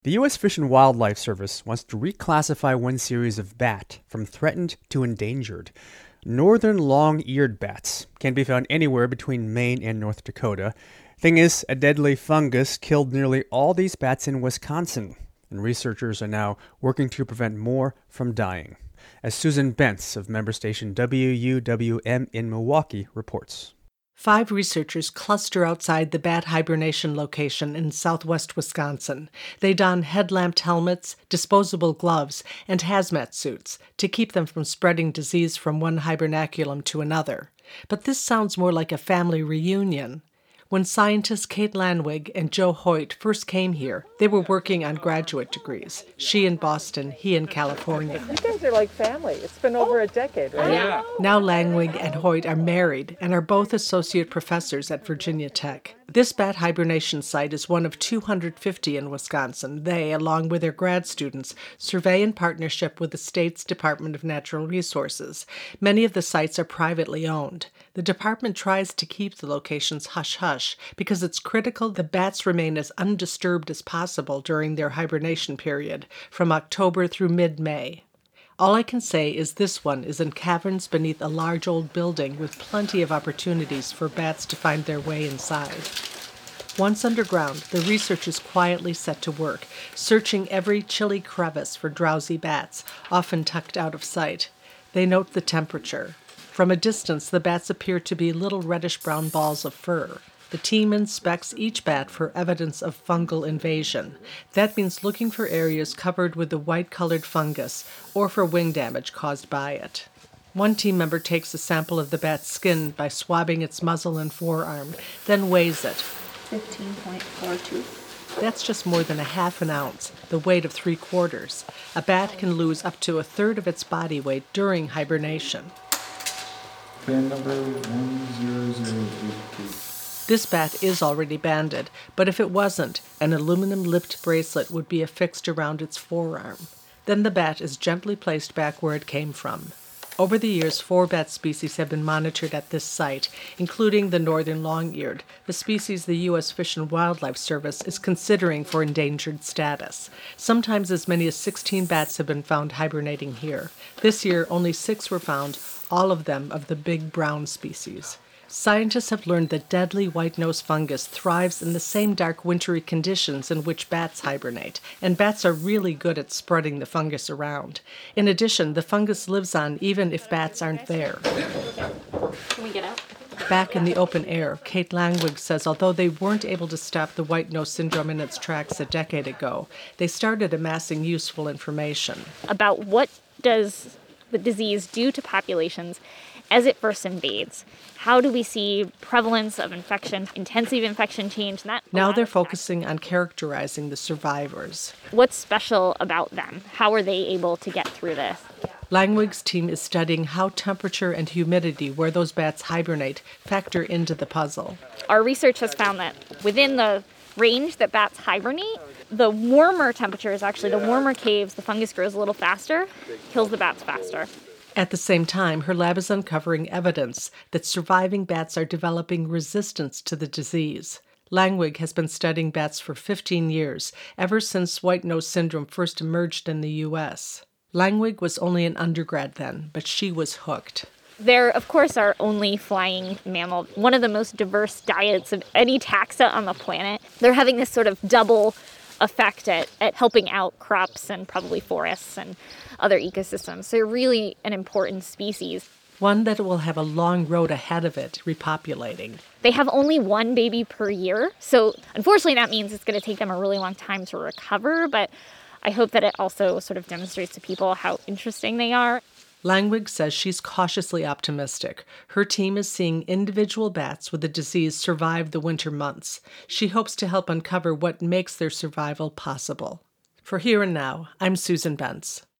The U.S. Fish and Wildlife Service wants to reclassify one series of bat from threatened to endangered. Northern long-eared bats can be found anywhere between Maine and North Dakota. Thing is, a deadly fungus killed nearly all these bats in Wisconsin, and researchers are now working to prevent more from dying. As Susan Bentz of member station WUWM in Milwaukee reports. 5 researchers cluster outside the bat hibernation location in southwest Wisconsin. They don headlamped helmets, disposable gloves, and hazmat suits to keep them from spreading disease from one hibernaculum to another. But this sounds more like a family reunion. When scientists Kate Lanwig and Joe Hoyt first came here, they were working on graduate degrees. She in Boston, he in California. You guys are like family. It's been over a decade, right? Yeah. Now Lanwig and Hoyt are married and are both associate professors at Virginia Tech. This bat hibernation site is one of 250 in Wisconsin. They, along with their grad students, survey in partnership with the state's Department of Natural Resources. Many of the sites are privately owned. The department tries to keep the locations hush-hush because it's critical the bats remain as undisturbed as possible during their hibernation period, from October through mid-May. All I can say is this one is in caverns beneath a large old building with plenty of opportunities for bats to find their way inside. Once underground, the researchers quietly set to work, searching every chilly crevice for drowsy bats, often tucked out of sight. They note the temperature. From a distance, the bats appear to be little reddish-brown balls of fur. The team inspects each bat for evidence of fungal invasion. That means looking for areas covered with the white-colored fungus or for wing damage caused by it. One team member takes a sample of the bat's skin by swabbing its muzzle and forearm, then weighs it. 15.42. That's just more than a half an ounce, the weight of 3/4. A bat can lose up to a third of its body weight during hibernation. Band number 10082. This bat is already banded, but if it wasn't, an aluminum-lipped bracelet would be affixed around its forearm. Then the bat is gently placed back where it came from. Over the years, 4 bat species have been monitored at this site, including the northern long-eared, the species the U.S. Fish and Wildlife Service is considering for endangered status. Sometimes as many as 16 bats have been found hibernating here. This year, only 6 were found, all of them of the big brown species. Scientists have learned that deadly white-nose fungus thrives in the same dark wintry conditions in which bats hibernate, and bats are really good at spreading the fungus around. In addition, the fungus lives on even if bats aren't there. Can we get out? Back in the open air, Kate Langwig says although they weren't able to stop the white-nose syndrome in its tracks a decade ago, they started amassing useful information. About what does the disease do to populations as it first invades. How do we see prevalence of infection, intensive infection change? Now they're focusing on characterizing the survivors. What's special about them? How are they able to get through this? Langwig's team is studying how temperature and humidity where those bats hibernate factor into the puzzle. Our research has found that within the range that bats hibernate, the warmer temperatures, actually the warmer caves, the fungus grows a little faster, kills the bats faster. At the same time, her lab is uncovering evidence that surviving bats are developing resistance to the disease. Langwig has been studying bats for 15 years, ever since white-nose syndrome first emerged in the U.S. Langwig was only an undergrad then, but she was hooked. They're, of course, our only flying mammal, one of the most diverse diets of any taxa on the planet. They're having this sort of double effect at helping out crops and probably forests and other ecosystems. So they're really an important species. One that will have a long road ahead of it, repopulating. They have only 1 baby per year. So unfortunately, that means it's going to take them a really long time to recover. But I hope that it also sort of demonstrates to people how interesting they are. Langwig says she's cautiously optimistic. Her team is seeing individual bats with the disease survive the winter months. She hopes to help uncover what makes their survival possible. For Here and Now, I'm Susan Bentz.